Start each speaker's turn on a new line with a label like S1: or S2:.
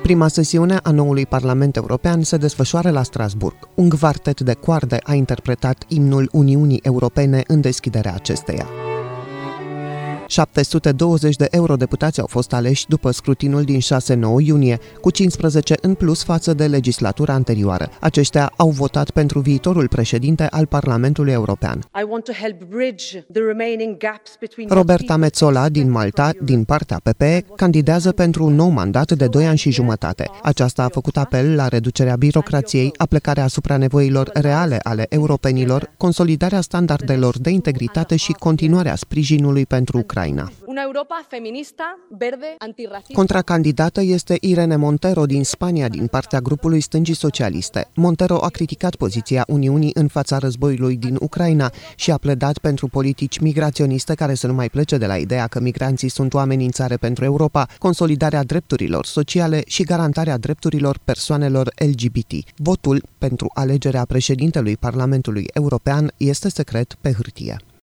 S1: Prima sesiune a noului Parlament European se desfășoară la Strasbourg. Un quartet de coarde a interpretat imnul Uniunii Europene în deschiderea acesteia. 720 de eurodeputați au fost aleși după scrutinul din 6-9 iunie, cu 15 în plus față de legislatura anterioară. Aceștia au votat pentru viitorul președinte al Parlamentului European. Roberta Metsola din Malta, din partea PPE, candidează pentru un nou mandat de 2 ani și jumătate. Aceasta a făcut apel la reducerea birocrației, aplecarea asupra nevoilor reale ale europenilor, consolidarea standardelor de integritate și continuarea sprijinului pentru Ucraina.
S2: Una Europa feminista, verde, antirracista.
S1: Contracandidată este Irene Montero din Spania, din partea grupului Stângii Socialiste. Montero a criticat poziția Uniunii în fața războiului din Ucraina și a pledat pentru politici migraționiste care să nu mai plece de la ideea că migranții sunt o amenințare pentru Europa, consolidarea drepturilor sociale și garantarea drepturilor persoanelor LGBT. Votul pentru alegerea președintelui Parlamentului European este secret pe hârtie.